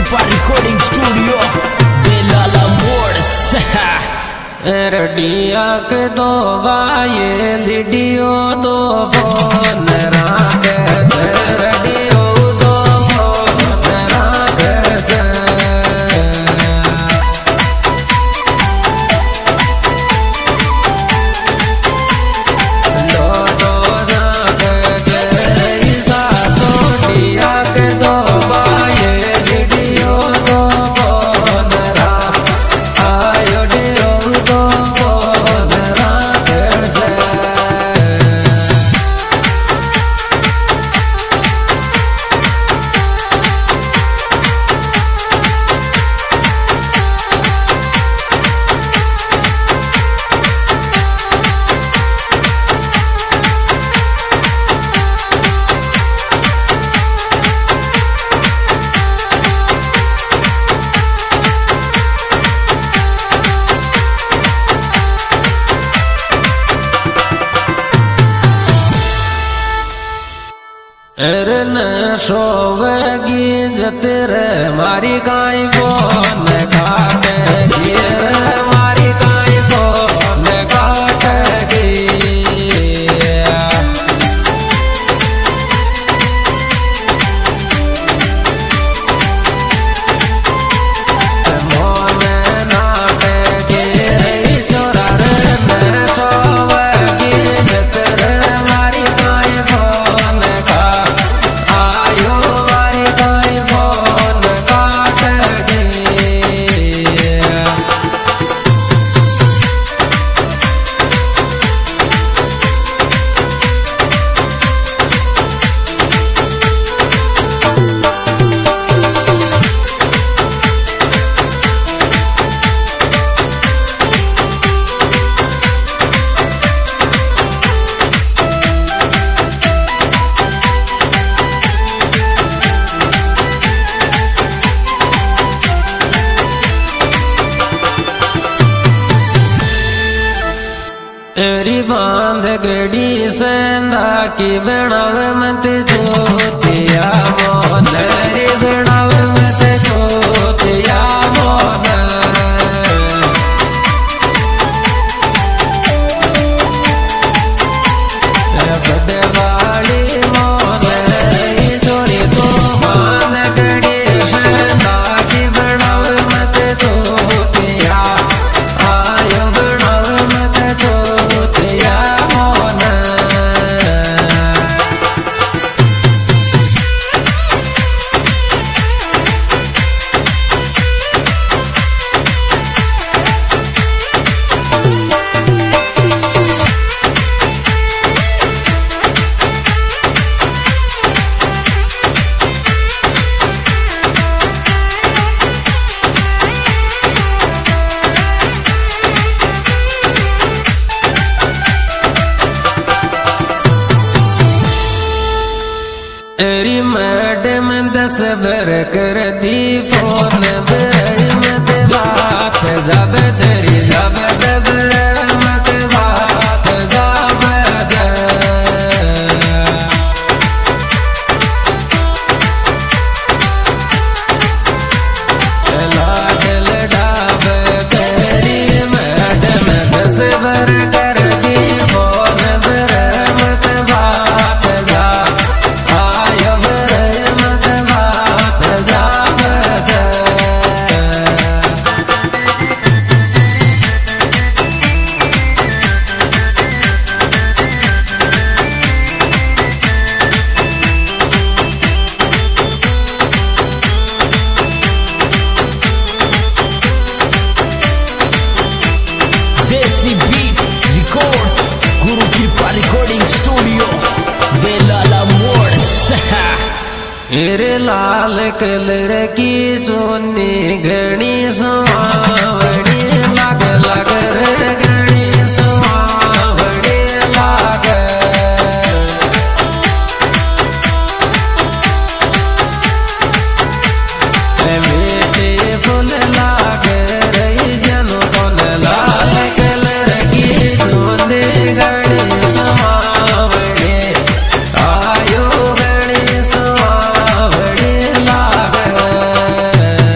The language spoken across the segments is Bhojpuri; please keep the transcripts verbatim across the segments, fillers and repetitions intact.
Kripa Recording Studio Belala Mods रडिया के दो वाये लिडियो दो फोन राग रडियो दो फोन राग दो दो राग ईसा सोडिया के दो वाये लिडियो दो फोन राग आयो डियो दो फोन राग अरे न सोवेगी जतेरे मारी काई फोन काटेगी रे मारी काई फोन काटेगी मोने नाटेगी रे छोरा रे न सोवेगी जतेरे मारी काई फोन का आयो मारी काई फोन काटेगी एरी बांध गड़ी सेंधा की बेणावे मत जोतिया मोन एरी बेणावे मत जोतिया मोन बड़े बाड़ी मोन छोड़ी तो बांध गड़ी सेंधा की बेणावे मत जोतिया आयो बेणावे मत जोतिया मोन एरी मैडम दस बर कर दी फोन बर मत बात जब तेरी जब दबर मत बात जब लागल डाब तेरी मैडम दस बर कर दी फोन बर मत बात जा आयो बर मत बात जाब Desi Beat Records Guru Kripa Recording Studio Belala Mods मेरे लाल कलर की चोनी घनी सुहावनी लाग लाग रे घनी सुहावनी लाग बेटे फूल लाग रही जनो कौन लाल कलर की चोनी घनी सुहावनी आयो घनी सुहावनी लाग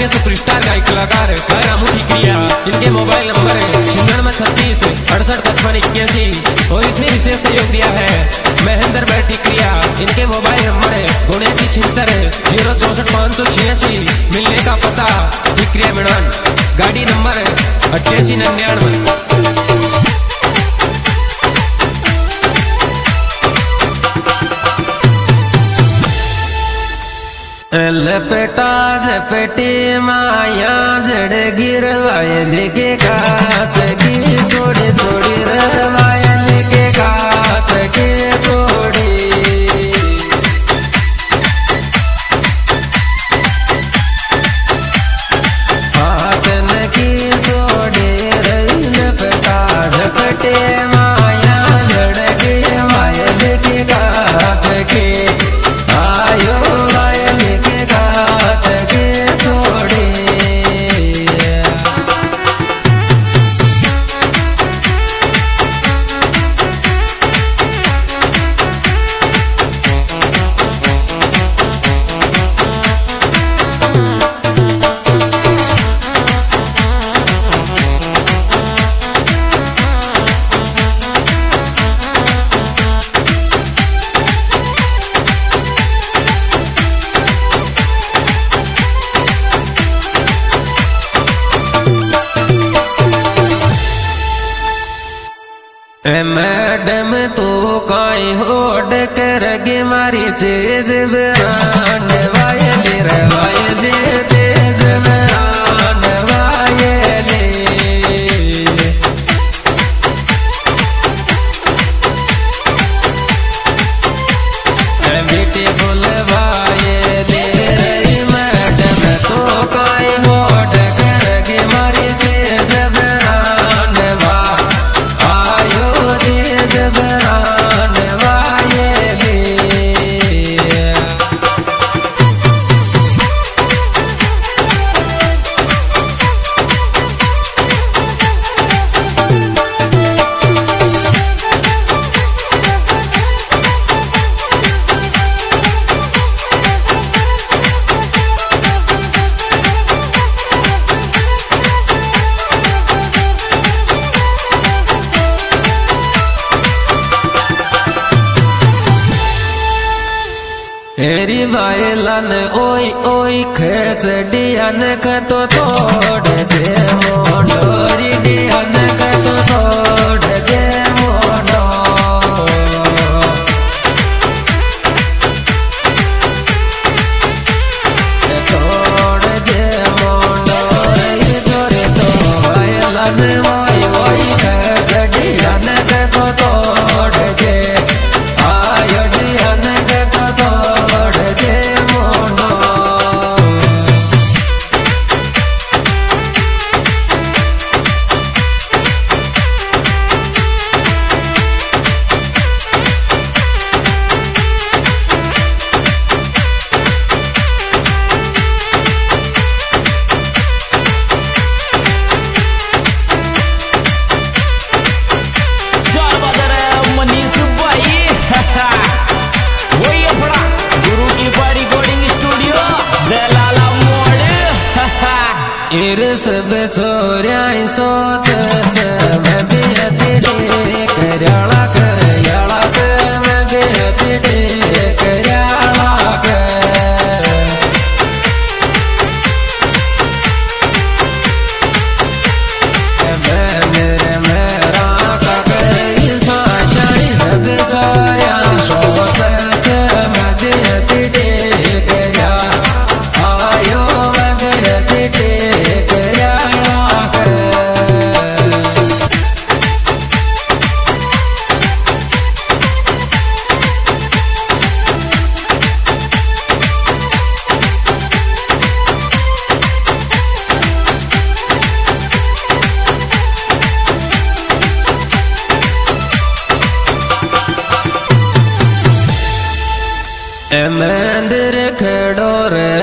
के सुपरस्टार गायक कलाकार रामू ठिकरिया। इनके मोबाइल नंबर है छियानवे छत्तीस अड़सठ पचपन इक्यासी और इसमें विशेष सहयोग दिया है महेंद्र भाई ठिकरिया। इनके मोबाइल नंबर है उन्यासी छिहत्तर जीरो चौसठ पाँच सौ छियासी। मिलने का पता ठिकरिया मिड़न, गाड़ी नंबर अट्ठासी निन्यानवे। लपेटा झपेटे माया जड़ गिरवाए लेके काच की छोड़ी छोड़ी रवाए लेके काच के छोड़ी। हाथन की छोड़ी रही लपेटा झपेटे माया जड़ गिरवाए लेके काच के आयो मैडम तो काई होड करगे मारी चीज बरान वायले रे वायले चीज बरान वायले। बेटे बोल वायले रे मैडम तो काई होड करगे मारी चीज बरान वा हेरी वायलन ओई ओई खेच डियन का तो तोड़ दे मोडोरी डियन का तो तोड़ दे मोडो। तोड़ दे मोडोरी जोरे तो वायलन ओई ओई खेच डियन का तो तोड़ दे आयो डियन का तो सब छोरिया सोच मैं बेहती करयाला करयाला मैं बेहती करयाला मैं मेरे मेरा ककई साशाई सब छोरिया सोच मैं बेहती करया आयो मैं बेहती मंदिर खड़ो रे